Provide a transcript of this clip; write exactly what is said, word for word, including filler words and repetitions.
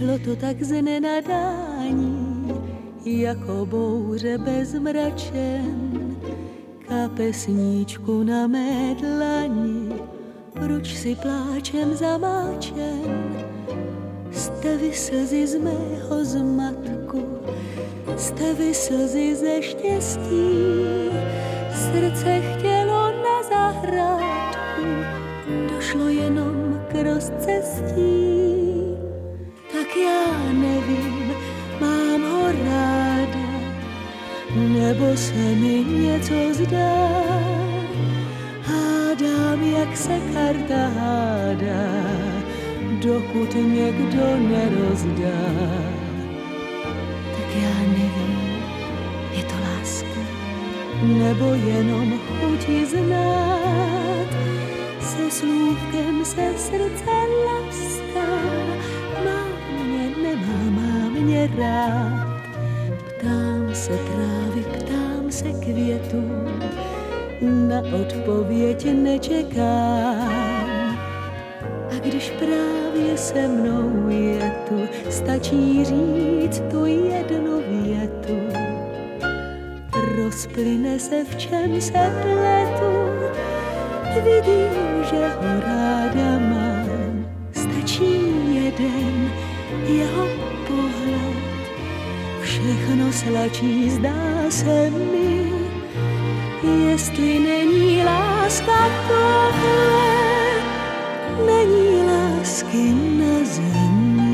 Přišlo to tak z nenadání, jako bouře bez mračen. Kapesníčku na mé dlani, proč si pláčem zamáčen? Jste vy slzy z mého zmatku, jste vy slzy ze štěstí. Srdce chtělo na zahrádku, došlo jenom k rozcestí. Tak já nevím, mám ho ráda, nebo se mi něco zdá. Hádám, jak se karta hádá, dokud někdo nerozdá. Tak já nevím, je to láska, nebo jenom chuti znát. Se slůvkem se srdce laská, má mě, nemá, má mě rád. Ptám se trávy, ptám se květů, na odpověď nečekám. A když právě se mnou je tu, stačí říct tu jednu větu. Rozplyne se, v čem se pletu, vidím, že ho ráda mám. Stačí jeden jeho pohled, všechno slačí, zdá se mi. Jestli není láska tohle, není lásky na zemi.